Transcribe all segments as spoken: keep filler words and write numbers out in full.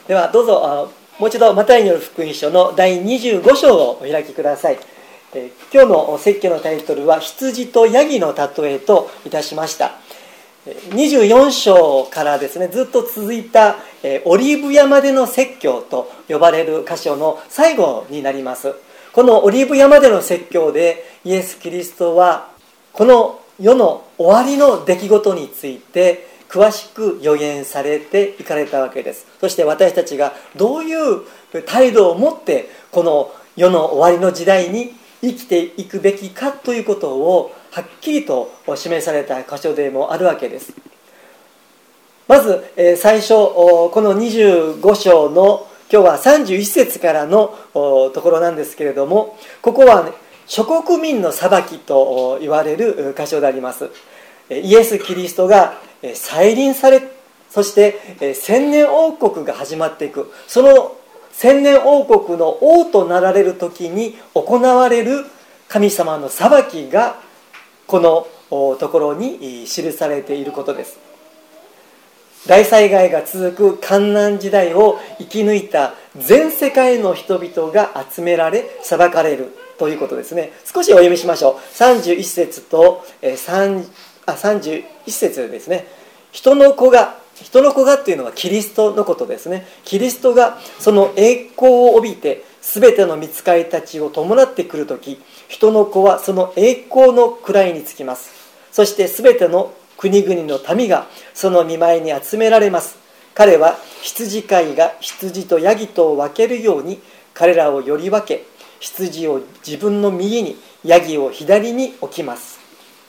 ではどうぞもう一度マタイによる福音書のだいにじゅうご章をお開きください。え今日の説教のタイトルは羊とヤギの例えといたしました。にじゅうよん章からですねずっと続いたオリーブ山での説教と呼ばれる箇所の最後になります。このオリーブ山での説教でイエス・キリストはこの世の終わりの出来事について詳しく予言されていかれたわけです。そして私たちがどういう態度を持ってこの世の終わりの時代に生きていくべきかということをはっきりと示された箇所でもあるわけです。まず最初このにじゅうご章の今日はさんじゅういち節からのところなんですけれども、ここは諸国民の裁きと言われる箇所であります。イエス・キリストが再臨され、そして千年王国が始まっていく、その千年王国の王となられる時に行われる神様の裁きがこのところに記されていることです。大災害が続く患難時代を生き抜いた全世界の人々が集められ裁かれるということですね。少しお読みしましょう。さんじゅういち節と3あさんじゅういち節ですね。人の子が人の子がっていうのはキリストのことですね。キリストがその栄光を帯びて全ての御使いたちを伴ってくるとき、人の子はその栄光の位につきます。そして全ての国々の民がその御前に集められます。彼は羊飼いが羊とヤギとを分けるように彼らをより分け、羊を自分の右にヤギを左に置きます。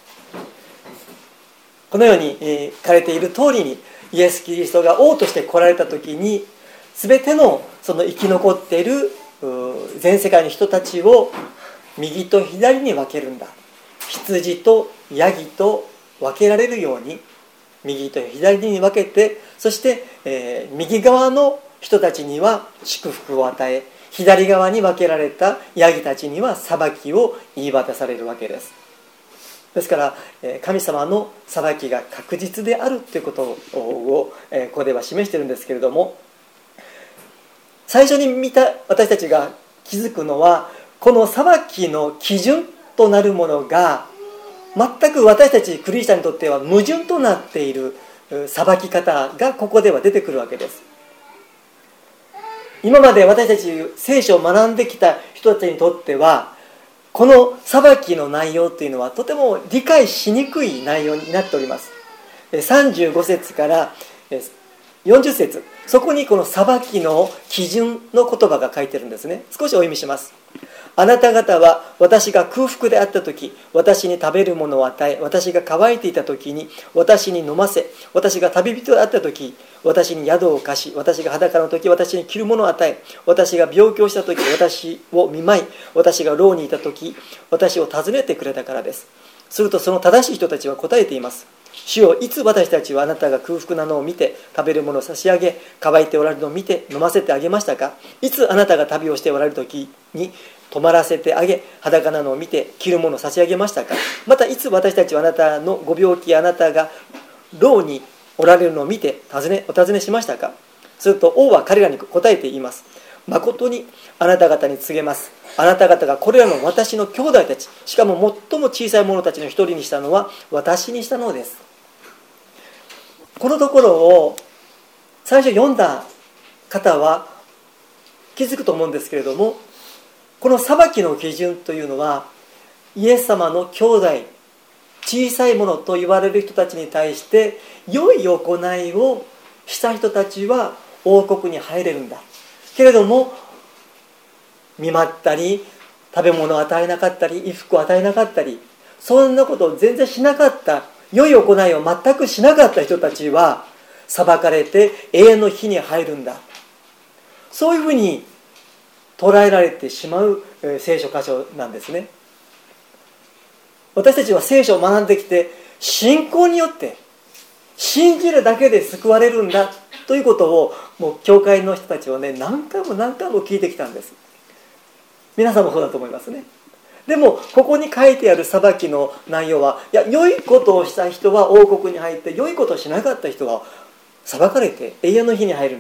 このように書かれている通りに、イエス・キリストが王として来られた時に全てのその生き残っている全世界の人たちを右と左に分けるんだ。羊とヤギと分けられるように右と左に分けて、そして、えー、右側の人たちには祝福を与え、左側に分けられたヤギたちには裁きを言い渡されるわけです。ですから神様の裁きが確実であるということをここでは示しているんですけれども、最初に見た私たちが気づくのは、この裁きの基準となるものが全く私たちクリスチャンにとっては矛盾となっている裁き方がここでは出てくるわけです。今まで私たち聖書を学んできた人たちにとっては、この裁きの内容というのはとても理解しにくい内容になっております。さんじゅうご節からよんじゅう節、そこにこの裁きの基準の言葉が書いてるんですね。少しお読みします。あなた方は私が空腹であった時、私に食べるものを与え、私が乾いていた時に私に飲ませ、私が旅人であった時、私に宿を貸し、私が裸の時、私に着るものを与え、私が病気をした時、私を見舞い、私が牢にいた時、私を訪ねてくれたからです。するとその正しい人たちは答えています。主よ、いつ私たちはあなたが空腹なのを見て食べるものを差し上げ、乾いておられるのを見て飲ませてあげましたか？いつあなたが旅をしておられる時に泊まらせてあげ、裸なのを見て着るものを差し上げましたか？またいつ私たちはあなたのご病気、あなたが牢におられるのを見て尋ねお尋ねしましたか？すると王は彼らに答えて言います。誠にあなた方に告げます。あなた方がこれらの私の兄弟たち、しかも最も小さい者たちの一人にしたのは私にしたのです。このところを最初読んだ方は気づくと思うんですけれども、この裁きの基準というのはイエス様の兄弟、小さいものと言われる人たちに対して良い行いをした人たちは王国に入れるんだけれども、見舞ったり食べ物を与えなかったり衣服を与えなかったり、そんなことを全然しなかった、良い行いを全くしなかった人たちは裁かれて永遠の火に入るんだ、そういうふうに捉えられてしまう聖書箇所なんですね。私たちは聖書を学んできて、信仰によって信じるだけで救われるんだということをもう教会の人たちはね、何回も何回も聞いてきたんです。皆さんもそうだと思いますね。でもここに書いてある裁きの内容は、いや、良いことをした人は王国に入って、良いことをしなかった人は裁かれて永遠の火に入るんだ、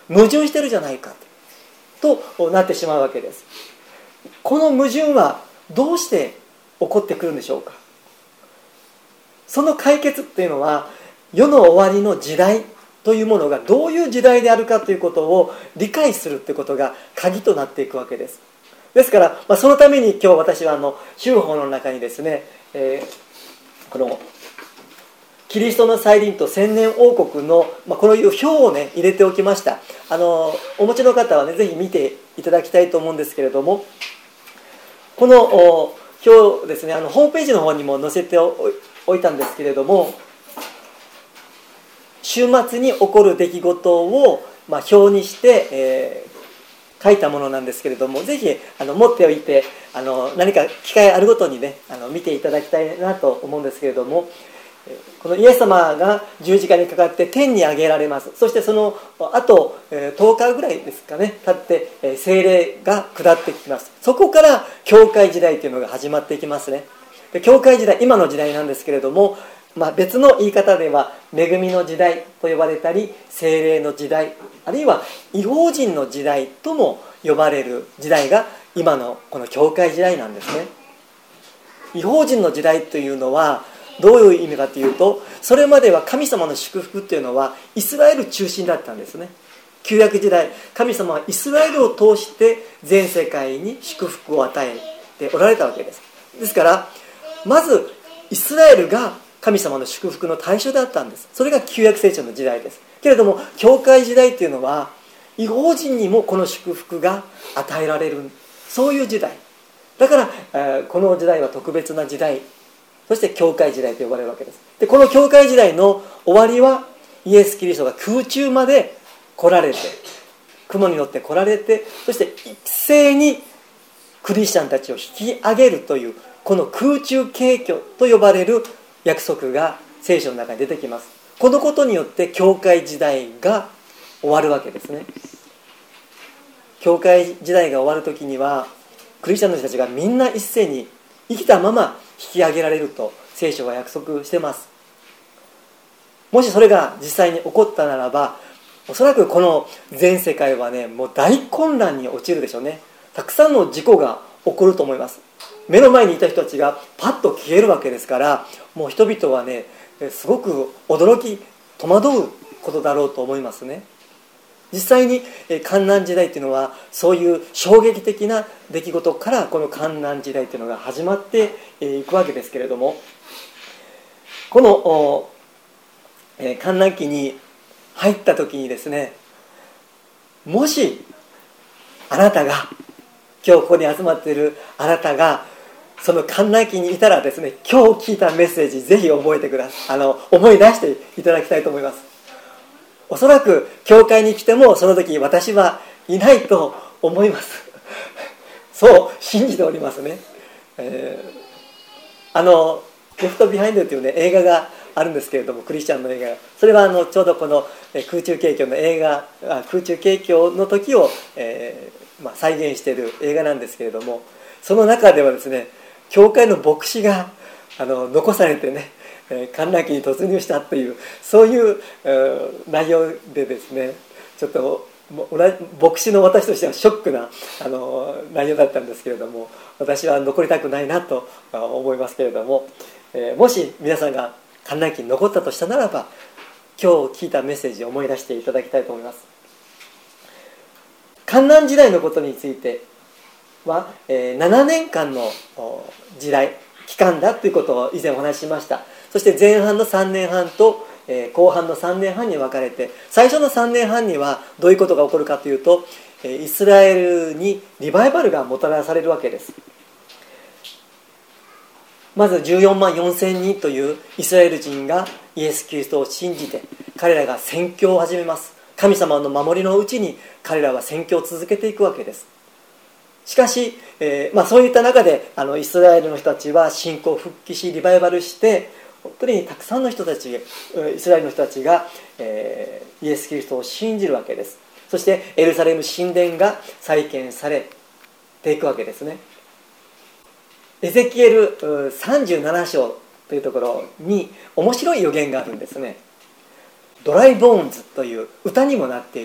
矛盾してるじゃないかとなってしまうわけです。この矛盾はどうして起こってくるんでしょうか。その解決っていうのは、世の終わりの時代というものがどういう時代であるかということを理解するということが鍵となっていくわけです。ですから、まあ、そのために今日私はあの修法の中にですね、えー、このキリストの再臨と千年王国の、まあ、このいう表をね入れておきました。あのお持ちの方はねぜひ見ていただきたいと思うんですけれども、この表ですね、あのホームページの方にも載せておいたんですけれども、週末に起こる出来事を、まあ、表にして、えー、書いたものなんですけれども、ぜひあの持っておいて、あの何か機会あるごとにねあの見ていただきたいなと思うんですけれども、このイエス様が十字架にかかって天に上げられます。そしてその後とおかぐらいですかね経って聖霊が下ってきます。そこから教会時代というのが始まっていきますね。で教会時代、今の時代なんですけれども、まあ、別の言い方では恵みの時代と呼ばれたり、聖霊の時代、あるいは異邦人の時代とも呼ばれる時代が今のこの教会時代なんですね。異邦人の時代というのはどういう意味かというと、それまでは神様の祝福というのはイスラエル中心だったんですね。旧約時代、神様はイスラエルを通して全世界に祝福を与えておられたわけです。ですからまずイスラエルが神様の祝福の対象だったんです。それが旧約聖書の時代です。けれども教会時代というのは異邦人にもこの祝福が与えられる、そういう時代だから、えー、この時代は特別な時代、そして教会時代と呼ばれるわけです。でこの教会時代の終わりはイエス・キリストが空中まで来られて、雲に乗って来られて、そして一斉にクリスチャンたちを引き上げるというこの空中景挙と呼ばれる約束が聖書の中に出てきます。このことによって教会時代が終わるわけですね。教会時代が終わる時にはクリスチャンの人たちがみんな一斉に生きたまま引き上げられると聖書は約束しています。もしそれが実際に起こったならば、おそらくこの全世界はねもう大混乱に陥るでしょうね。たくさんの事故が起こると思います。目の前にいた人たちがパッと消えるわけですから、もう人々はねすごく驚き戸惑うことだろうと思いますね。実際に患難時代というのはそういう衝撃的な出来事からこの患難時代というのが始まっていくわけですけれども、この患難期に入った時にですね、もしあなたが今日ここに集まっているあなたがその患難期にいたらですね、今日聞いたメッセージぜひ覚えてください。あの思い出していただきたいと思います。おそらく教会に来てもその時私はいないと思いますそう信じておりますね。えー、あのレフトビハインドというね映画があるんですけれども、クリスチャンの映画が、それはあのちょうどこの空中景挙の映画空中景挙の時を、えーまあ、再現している映画なんですけれども、その中ではですね、教会の牧師があの残されてね観覧期に突入したという、そういう内容でですね、ちょっと牧師の私としてはショックなあの内容だったんですけれども、私は残りたくないなと思いますけれども、えー、もし皆さんが観覧期に残ったとしたならば、今日聞いたメッセージを思い出していただきたいと思います。観覧時代のことについては、えー、ななねんかんの時代期間だということを以前お話ししました。そして前半のさんねんはんと、えー、後半のさんねんはんに分かれて、最初のさんねんはんにはどういうことが起こるかというと、えー、イスラエルにリバイバルがもたらされるわけです。まずじゅうよんまんよんせんにんというイスラエル人がイエス・キリストを信じて、彼らが宣教を始めます。神様の守りのうちに彼らは宣教を続けていくわけです。しかし、えーまあ、そういった中であのイスラエルの人たちは信仰復帰しリバイバルして、本当にたくさんの人たち、イスラエルの人たちが、えー、イエス・キリストを信じるわけです。そしてエルサレム神殿が再建されていくわけですね。エゼキエルさんじゅうなな章というところに面白い予言があるんですね。ドライボーンズという歌にもなっている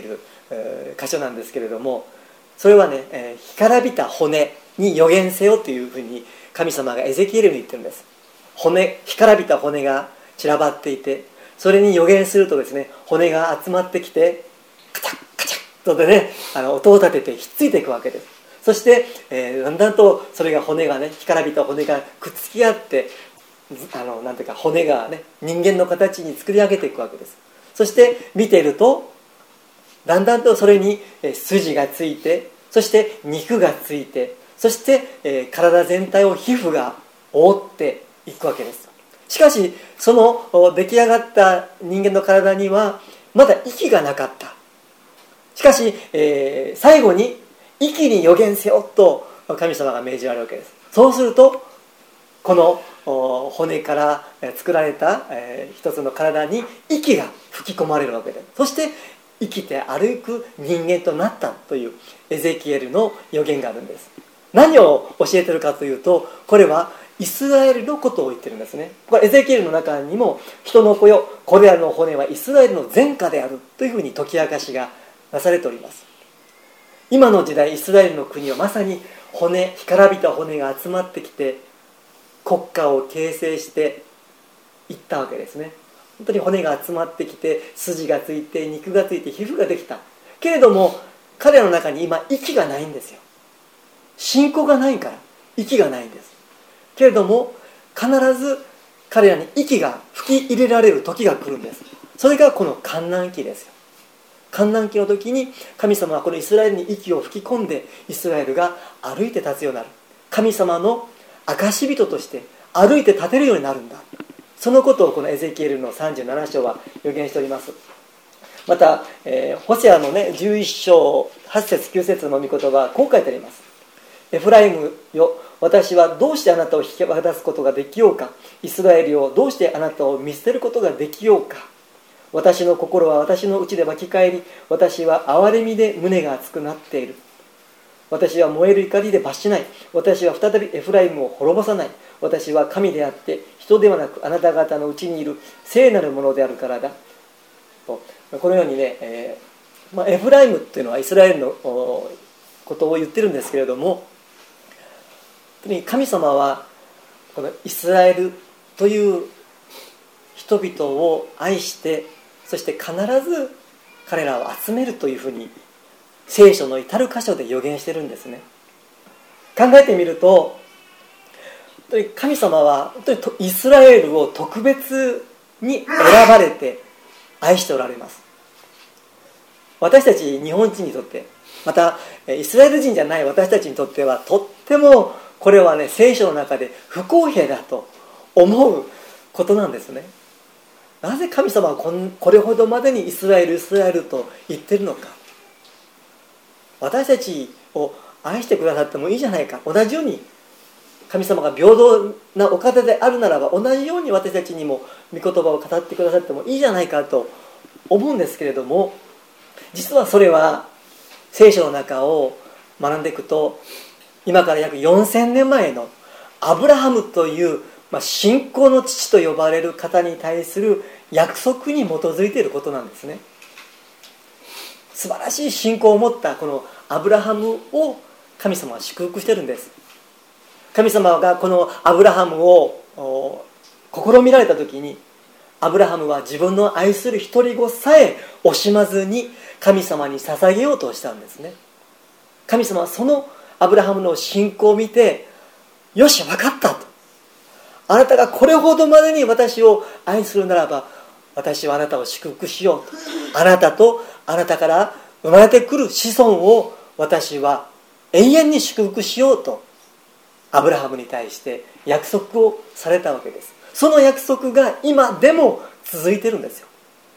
えー、箇所なんですけれども、それはね、えー、干からびた骨に予言せよというふうに神様がエゼキエルに言ってるんです。骨、干からびた骨が散らばっていて、それに予言するとですね、骨が集まってきてカチャッカチャッとでね、あの音を立ててひっついていくわけです。そして、えー、だんだんとそれが骨がね、干からびた骨がくっつき合って、あのなんていうか骨がね、人間の形に作り上げていくわけです。そして見ているとだんだんとそれに筋がついて、そして肉がついて、そして、えー、体全体を皮膚が覆っていくわけです。しかしその出来上がった人間の体にはまだ息がなかった。しかし、えー、最後に息に予言せよと神様が命じられるわけです。そうするとこの骨から作られた、えー、一つの体に息が吹き込まれるわけです。そして生きて歩く人間となったというエゼキエルの予言があるんです。何を教えているかというと、これはイスラエルのことを言ってるんですね。これエゼキエルの中にも、人の子よ、これらの骨はイスラエルの前科であるというふうに解き明かしがなされております。今の時代イスラエルの国はまさに骨、干からびた骨が集まってきて国家を形成していったわけですね。本当に骨が集まってきて、筋がついて、肉がついて、皮膚ができた。けれども彼らの中に今息がないんですよ。信仰がないから息がないんです。けれども必ず彼らに息が吹き入れられる時が来るんです。それがこの観難期ですよ。観難期の時に神様はこのイスラエルに息を吹き込んで、イスラエルが歩いて立つようになる。神様の証人として歩いて立てるようになるんだ。そのことをこのエゼキエルのさんじゅうなな章は予言しております。また、えー、ホセアのねじゅういっ章はち節きゅう節の御言葉はこう書いてあります。エフライムよ、私はどうしてあなたを引き渡すことができようか。イスラエルよ、どうしてあなたを見捨てることができようか。私の心は私の内で湧き返り、私は憐れみで胸が熱くなっている。私は燃える怒りで罰しない。私は再びエフライムを滅ぼさない。私は神であって人ではなく、あなた方のうちにいる聖なるものであるからだと、このようにね、えーまあ、エフライムっていうのはイスラエルのことを言ってるんですけれども、神様はこのイスラエルという人々を愛して、そして必ず彼らを集めるというふうに聖書の至る箇所で予言してるんですね。考えてみると、神様は本当にイスラエルを特別に選ばれて愛しておられます。私たち日本人にとって、またイスラエル人じゃない私たちにとっては、とってもこれはね、聖書の中で不公平だと思うことなんですね。なぜ神様はこんこれほどまでにイスラエルイスラエルと言ってるのか。私たちを愛してくださってもいいじゃないか。同じように神様が平等なお方であるならば、同じように私たちにも御言葉を語ってくださってもいいじゃないかと思うんですけれども、実はそれは聖書の中を学んでいくと、今から約よんせんねんまえのアブラハムという、まあ、信仰の父と呼ばれる方に対する約束に基づいていることなんですね。素晴らしい信仰を持ったこのアブラハムを神様は祝福してるんです。神様がこのアブラハムを試みられた時に、アブラハムは自分の愛する一人子さえ惜しまずに神様に捧げようとしたんですね。神様はそのアブラハムの信仰を見て、よし分かったと、あなたがこれほどまでに私を愛するならば、私はあなたを祝福しようと、あなたとあなたから生まれてくる子孫を私は永遠に祝福しようとアブラハムに対して約束をされたわけです。その約束が今でも続いてるんですよ。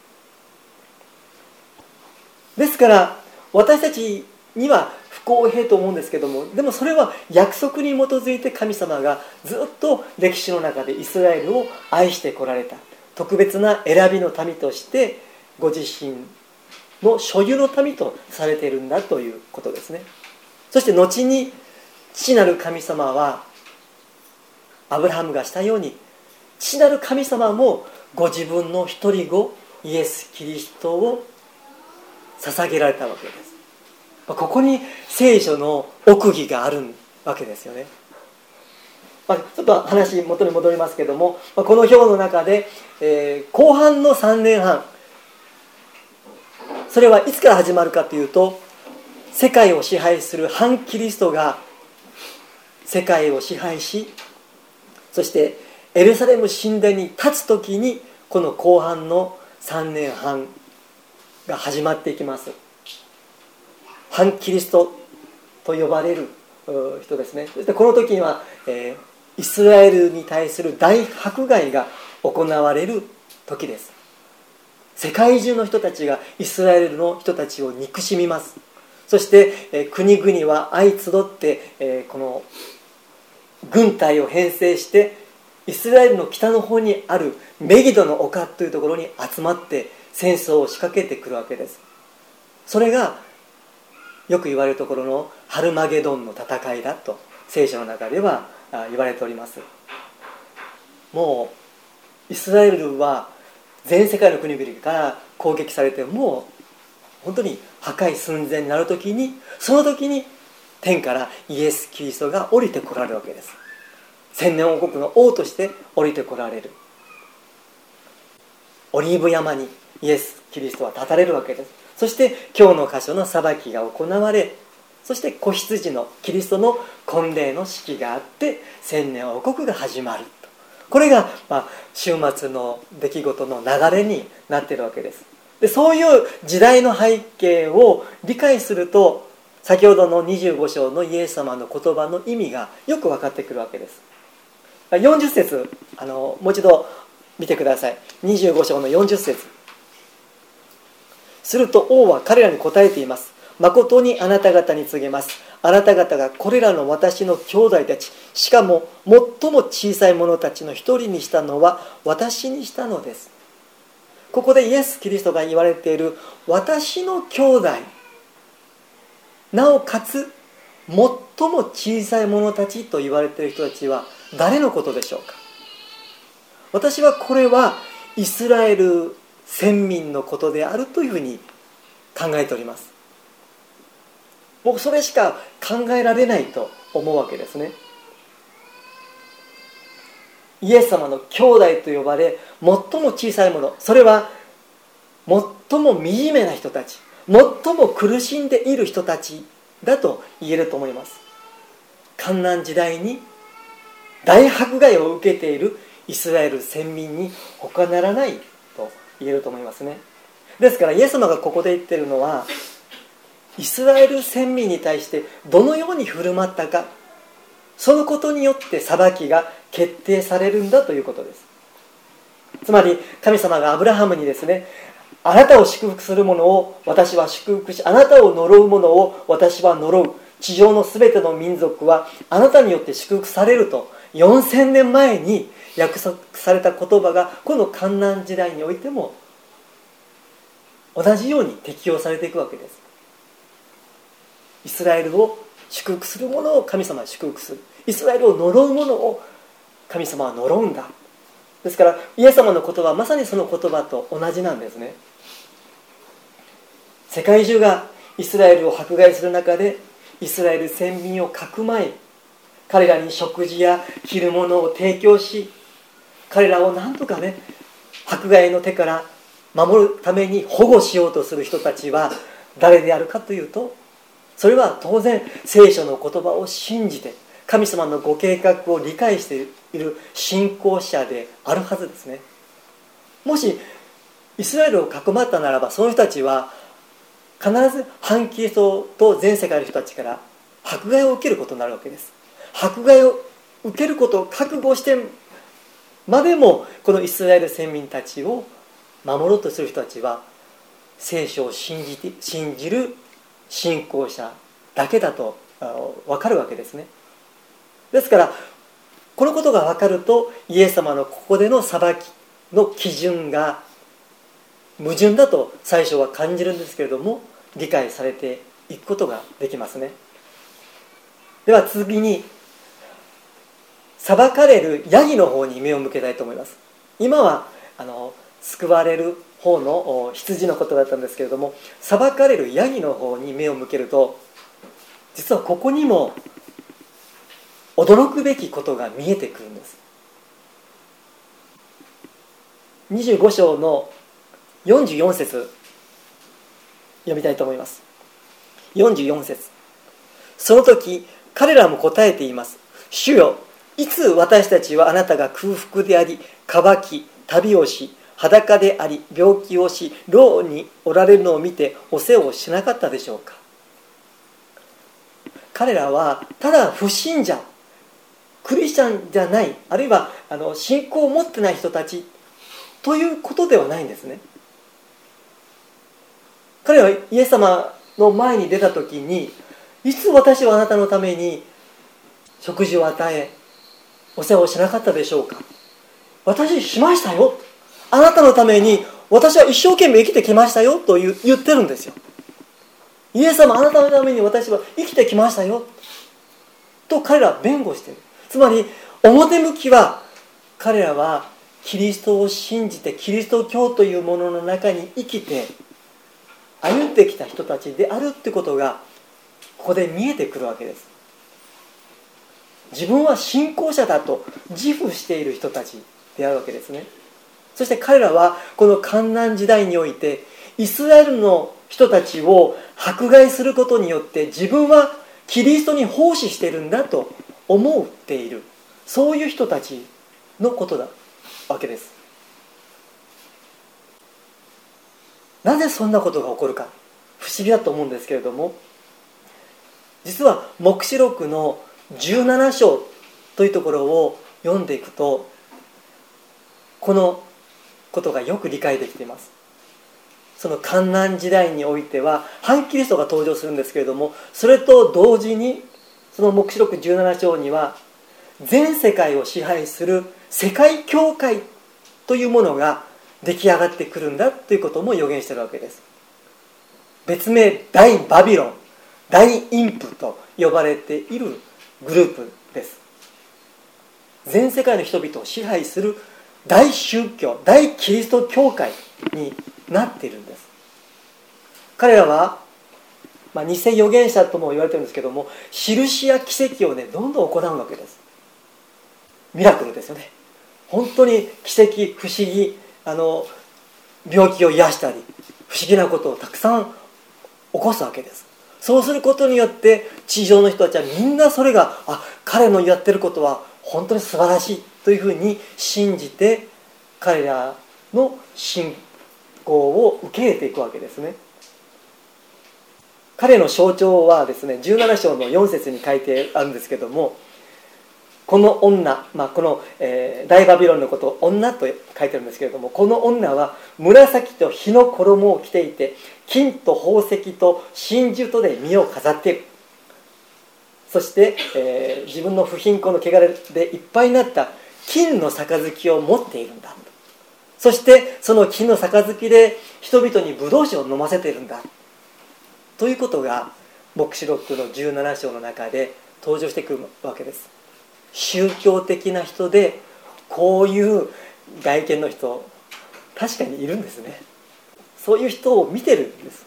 ですから私たちには不公平と思うんですけども、でもそれは約束に基づいて神様がずっと歴史の中でイスラエルを愛してこられた特別な選びの民としてご自身の所有の民とされているんだということですね。そして後に父なる神様はアブラハムがしたように、父なる神様もご自分の一人子イエス・キリストを捧げられたわけです。ここに聖書の奥義があるわけですよね。まあ、ちょっと話元に戻りますけども、この表の中で、えー、後半のさんねんはん、それはいつから始まるかというと、世界を支配する反キリストが世界を支配し、そしてエルサレム神殿に立つ時にこの後半のさんねんはんが始まっていきます。反キリストと呼ばれる人ですね。そしてこの時には、えー、イスラエルに対する大迫害が行われる時です。世界中の人たちがイスラエルの人たちを憎しみます。そして、えー、国々は相集って、えー、この軍隊を編成してイスラエルの北の方にあるメギドの丘というところに集まって戦争を仕掛けてくるわけです。それがよく言われるところのハルマゲドンの戦いだと聖書の中では言われております。もうイスラエルは全世界の国々から攻撃されて、もう本当に破壊寸前になるときに、その時に天からイエス・キリストが降りてこられるわけです。千年王国の王として降りてこられる。オリーブ山にイエス・キリストは立たれるわけです。そして今日の箇所の裁きが行われ、そして子羊のキリストの婚礼の式があって千年王国が始まると。これが、まあ、週末の出来事の流れになっているわけです。で、そういう時代の背景を理解すると、先ほどのにじゅうご章のイエス様の言葉の意味がよく分かってくるわけです。よんじゅっ節、あのもう一度見てください。にじゅうご章のよんじゅっ節。すると王は彼らに答えています。誠にあなた方に告げます。あなた方がこれらの私の兄弟たち、しかも最も小さい者たちの一人にしたのは私にしたのです。ここでイエス・キリストが言われている私の兄弟、なおかつ最も小さい者たちと言われている人たちは誰のことでしょうか。私はこれはイスラエル先民のことであるというふうに考えております。もうそれしか考えられないと思うわけですね。イエス様の兄弟と呼ばれ最も小さいもの、それは最も惨めな人たち、最も苦しんでいる人たちだと言えると思います。患難時代に大迫害を受けているイスラエル先民に他ならないと言えると思いますね。ですからイエス様がここで言っているのは、イスラエル先民に対してどのように振る舞ったか、そのことによって裁きが決定されるんだということです。つまり神様がアブラハムにですね、あなたを祝福する者を私は祝福し、あなたを呪う者を私は呪う。地上のすべての民族はあなたによって祝福されるとよんせんねんまえに約束された言葉が、この患難時代においても同じように適用されていくわけです。イスラエルを祝福する者を神様は祝福する。イスラエルを呪う者を神様は呪うんだ。ですからイエス様の言葉はまさにその言葉と同じなんですね。世界中がイスラエルを迫害する中で、イスラエル先民をかくまい、彼らに食事や着るものを提供し、彼らを何とかね、迫害の手から守るために保護しようとする人たちは誰であるかというと、それは当然聖書の言葉を信じて神様のご計画を理解している信仰者であるはずですね。もしイスラエルを囲まったならば、その人たちは必ず反キリストと全世界の人たちから迫害を受けることになるわけです。迫害を受けることを覚悟してまでも、このイスラエル先民たちを守ろうとする人たちは聖書を信じて信じる信仰者だけだと分かるわけですね。ですからこのことが分かると、イエス様のここでの裁きの基準が矛盾だと最初は感じるんですけれども、理解されていくことができますね。では次に、裁かれるヤギの方に目を向けたいと思います。今はあの救われる方の羊のことだったんですけれども、裁かれるヤギの方に目を向けると、実はここにも驚くべきことが見えてくるんです。にじゅうご章のよんじゅうよん節読みたいと思います。よんじゅうよん節、その時彼らも答えています。主よ、いつ私たちはあなたが空腹であり、渇き、旅をし、裸であり、病気をし、牢におられるのを見てお世話をしなかったでしょうか。彼らはただ不信者、クリスチャンじゃない、あるいはあの信仰を持ってない人たちということではないんですね。彼らはイエス様の前に出た時に、いつ私はあなたのために食事を与えお世話をしなかったでしょうか。私しましたよ、あなたのために私は一生懸命生きてきましたよと言ってるんですよ。イエス様、あなたのために私は生きてきましたよと彼らは弁護している。つまり表向きは彼らはキリストを信じてキリスト教というものの中に生きて歩んできた人たちであるということがここで見えてくるわけです。自分は信仰者だと自負している人たちであるわけですね。そして彼らはこの患難時代においてイスラエルの人たちを迫害することによって自分はキリストに奉仕しているんだと思っている、そういう人たちのことだわけです。なぜそんなことが起こるか不思議だと思うんですけれども、実は黙示録のじゅうなな章というところを読んでいくとこのことがよく理解できています。その患難時代においては反キリストが登場するんですけれども、それと同時にその黙示録じゅうなな章には全世界を支配する世界教会というものが出来上がってくるんだということも予言しているわけです。別名大バビロン、大インプと呼ばれているグループです。全世界の人々を支配する大宗教、大キリスト教会になっているんです。彼らは、まあ、偽預言者とも言われてるんですけども、印や奇跡をねどんどん行うわけです。ミラクルですよね。本当に奇跡、不思議、あの病気を癒したり不思議なことをたくさん起こすわけです。そうすることによって地上の人たちはみんなそれが、あ、彼のやってることは本当に素晴らしいというふうに信じて彼らの信仰を受け入れていくわけですね。彼の象徴はですね、じゅうなな章のよん節に書いてあるんですけども、この女、まあ、この、えー、大バビロンのことを女と書いてあるんですけれども、この女は紫と火の衣を着ていて、金と宝石と真珠とで身を飾っている。そして、えー、自分の不貧困の汚れでいっぱいになった金の杯を持っているんだ。そしてその金の杯で人々にブドウ酒を飲ませているんだということが黙示録のじゅうなな章の中で登場してくるわけです。宗教的な人でこういう外見の人確かにいるんですね。そういう人を見てるんです。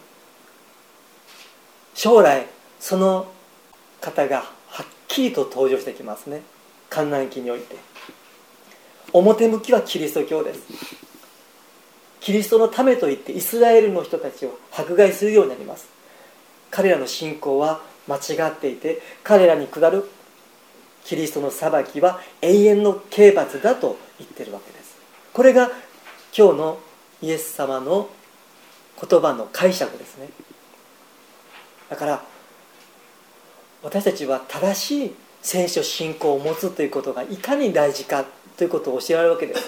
将来その方がはっきりと登場してきますね。患難期において表向きはキリスト教です。キリストのためといってイスラエルの人たちを迫害するようになります。彼らの信仰は間違っていて、彼らに下るキリストの裁きは永遠の刑罰だと言っているわけです。これが今日のイエス様の言葉の解釈ですね。だから私たちは正しい聖書信仰を持つということがいかに大事かということを教えられるわけです。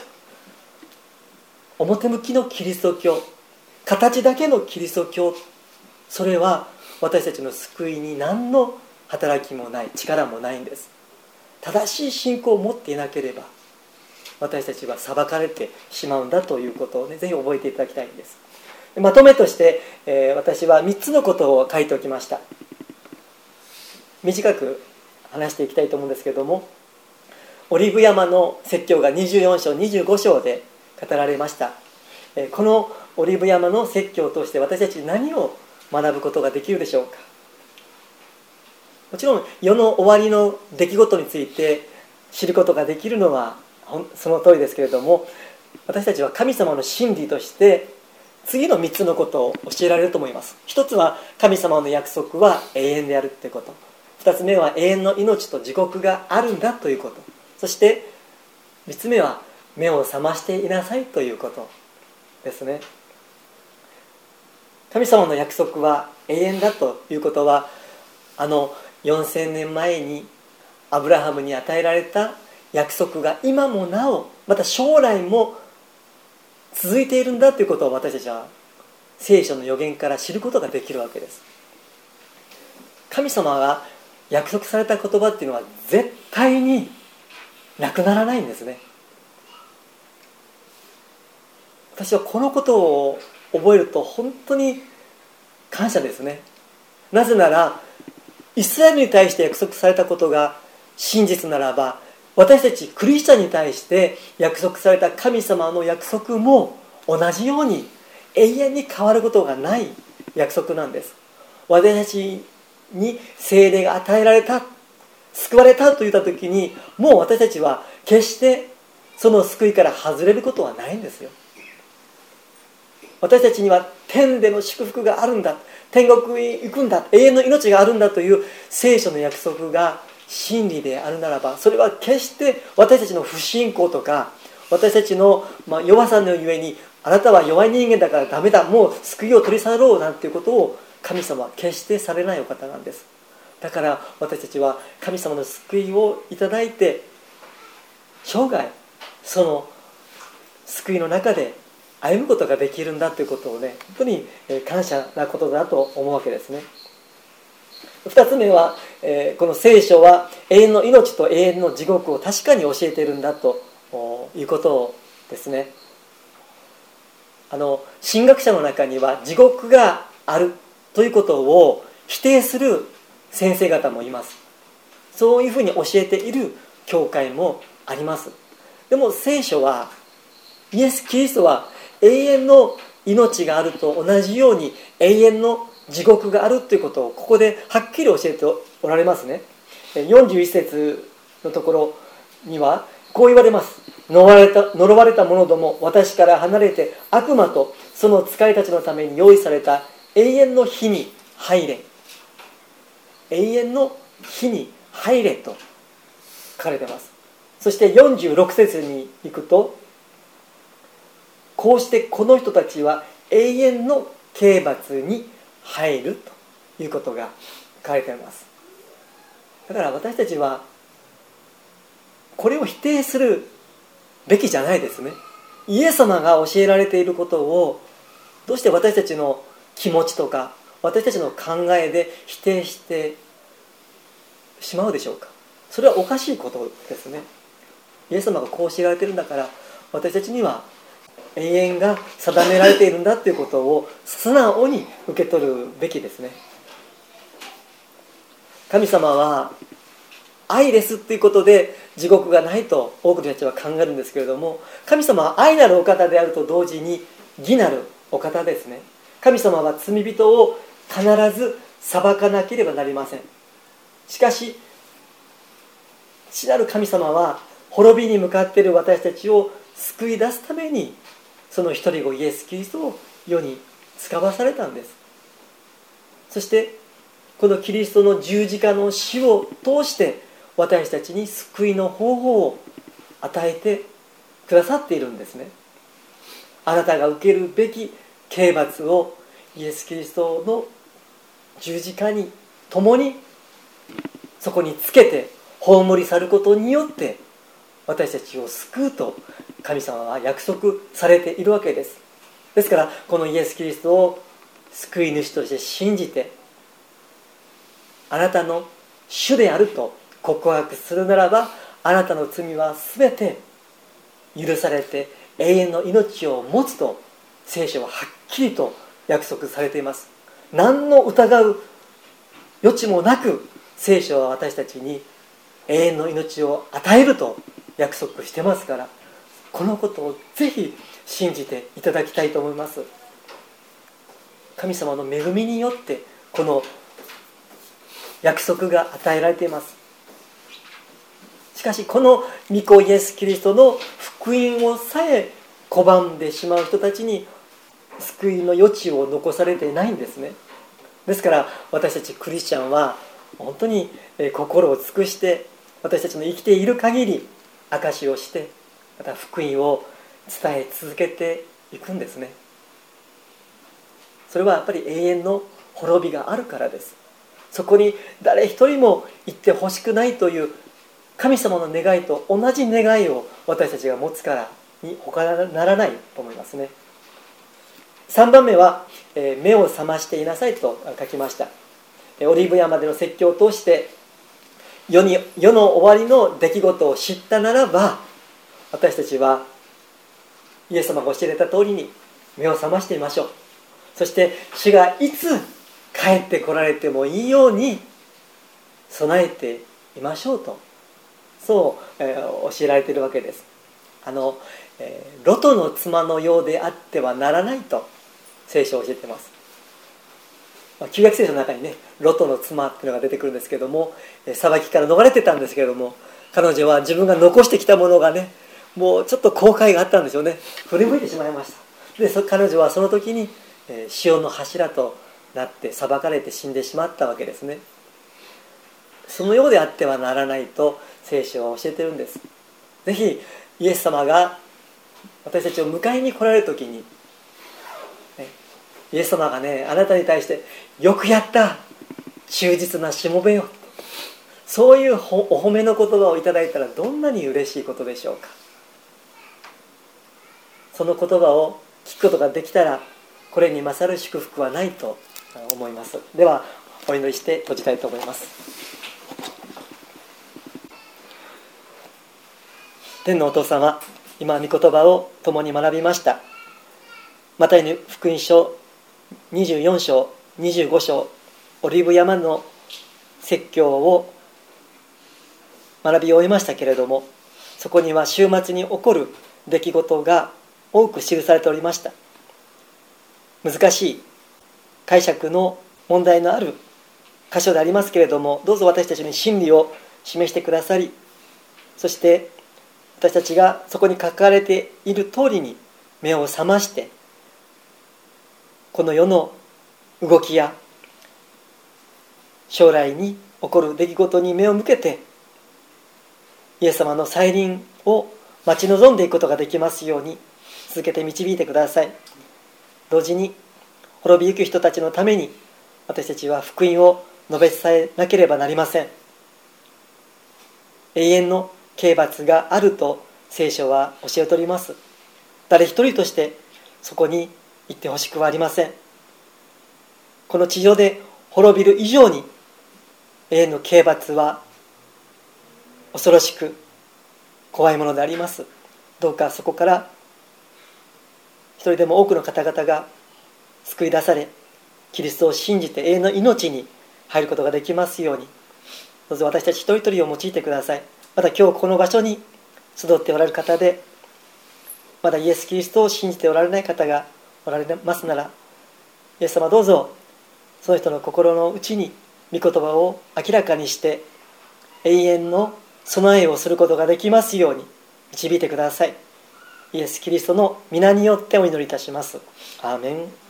表向きのキリスト教、形だけのキリスト教、それは私たちの救いに何の働きもない、力もないんです。正しい信仰を持っていなければ私たちは裁かれてしまうんだということをね、ぜひ覚えていただきたいんです。まとめとして、えー、私はみっつのことを書いておきました。短く話していきたいと思うんですけれども、オリブ山の説教がにじゅうよん章にじゅうご章で語られました。 このオリーブ山の説教を通して私たち何を学ぶことができるでしょうか。もちろん世の終わりの出来事について知ることができるのはその通りですけれども、私たちは神様の真理として次のみっつのことを教えられると思います。一つは神様の約束は永遠であるということ、二つ目は永遠の命と地獄があるんだということ、そして三つ目は目を覚ましていなさいということですね。神様の約束は永遠だということは、あのよんせんねんまえにアブラハムに与えられた約束が今もなお、また将来も続いているんだということを私たちは聖書の予言から知ることができるわけです。神様が約束された言葉っていうのは絶対になくならないんですね。私はこのことを覚えると本当に感謝ですね。なぜならイスラエルに対して約束されたことが真実ならば、私たちクリスチャンに対して約束された神様の約束も同じように永遠に変わることがない約束なんです。私たちに聖霊が与えられた、救われたと言った時に、もう私たちは決してその救いから外れることはないんですよ。私たちには天での祝福があるんだ、天国に行くんだ、永遠の命があるんだという聖書の約束が真理であるならば、それは決して私たちの不信仰とか私たちの弱さのゆえに、あなたは弱い人間だからダメだ、もう救いを取り去ろうなんていうことを神様は決してされないお方なんです。だから私たちは神様の救いをいただいて、生涯その救いの中で歩むことができるんだということをね、本当に感謝なことだと思うわけですね。二つ目は、えー、この聖書は永遠の命と永遠の地獄を確かに教えているんだということですね。あの神学者の中には地獄があるということを否定する先生方もいます。そういうふうに教えている教会もあります。でも聖書は、イエス・キリストは永遠の命があると同じように永遠の地獄があるということをここではっきり教えておられますね。よんじゅういっ節のところにはこう言われます。呪われた、呪われた者ども、私から離れて悪魔とその使いたちのために用意された永遠の火に入れ。永遠の火に入れと書かれています。そしてよんじゅうろく節に行くと、こうしてこの人たちは永遠の刑罰に入るということが書かれています。だから私たちはこれを否定するべきじゃないですね。イエス様が教えられていることをどうして私たちの気持ちとか私たちの考えで否定してしまうでしょうか。それはおかしいことですね。イエス様がこう教えられているんだから、私たちには永遠が定められているんだということを素直に受け取るべきですね。神様は愛ですということで地獄がないと多くの人たちは考えるんですけれども、神様は愛なるお方であると同時に義なるお方ですね。神様は罪人を必ず裁かなければなりません。しかし父なる神様は滅びに向かっている私たちを救い出すためにその一人子イエス・キリストを世に使わされたんです。そしてこのキリストの十字架の死を通して私たちに救いの方法を与えてくださっているんですね。あなたが受けるべき刑罰をイエス・キリストの十字架に共にそこにつけて葬り去ることによって私たちを救うと神様は約束されているわけです。ですからこのイエス・キリストを救い主として信じて、あなたの主であると告白するならば、あなたの罪はすべて許されて永遠の命を持つと聖書ははっきりと約束されています。何の疑う余地もなく聖書は私たちに永遠の命を与えると約束してますから、このことをぜひ信じていただきたいと思います。神様の恵みによってこの約束が与えられています。しかしこの御子イエス・キリストの福音をさえ拒んでしまう人たちに救いの余地を残されていないんですね。ですから私たちクリスチャンは本当に心を尽くして私たちの生きている限り証しをしてまた福音を伝え続けていくんですね。それはやっぱり永遠の滅びがあるからです。そこに誰一人も行ってほしくないという神様の願いと同じ願いを私たちが持つからに他ならないと思いますね。さんばんめは目を覚ましていなさいと書きました。オリーブ山での説教を通して世に世の終わりの出来事を知ったならば、私たちはイエス様が教えた通りに目を覚ましてみましょう。そして主がいつ帰ってこられてもいいように備えていましょうと、そう、えー、教えられているわけです。あの、えー、ロトの妻のようであってはならないと聖書を教えています。まあ、旧約聖書の中にね、ロトの妻っていうのが出てくるんですけども、えー、裁きから逃れてたんですけれども、彼女は自分が残してきたものがね、もうちょっと後悔があったんでしょうね。振り向いてしまいました。で、そ彼女はその時に、えー、潮の柱となって裁かれて死んでしまったわけですね。そのようであってはならないと聖書は教えてるんです。ぜひイエス様が私たちを迎えに来られる時に、ね、イエス様がね、あなたに対してよくやった忠実なしもべよ、そういうお褒めの言葉をいただいたらどんなに嬉しいことでしょうか。その言葉を聞くことができたらこれに勝る祝福はないと思います。ではお祈りして閉じたいと思います。天のお父様、今御言葉を共に学びました。マタイの福音書にじゅうよん章にじゅうご章、オリーブ山の説教を学び終えましたけれども、そこには週末に起こる出来事が多く記されておりました。難しい解釈の問題のある箇所でありますけれども、どうぞ私たちに真理を示してくださり、そして私たちがそこに書かれている通りに目を覚まして、この世の動きや将来に起こる出来事に目を向けてイエス様の再臨を待ち望んでいくことができますように続けて導いてください。同時に滅びゆく人たちのために私たちは福音を述べ伝えなければなりません。永遠の刑罰があると聖書は教えております。誰一人としてそこに行ってほしくはありません。この地上で滅びる以上に永遠の刑罰は恐ろしく怖いものであります。どうかそこから一人でも多くの方々が救い出され、キリストを信じて永遠の命に入ることができますように、どうぞ私たち一人一人を用いてください。また今日この場所に集っておられる方で、まだイエス・キリストを信じておられない方がおられますなら、イエス様どうぞその人の心の内に御言葉を明らかにして永遠の備えをすることができますように導いてください。イエス・キリストの皆によってお祈りいたします。アーメン。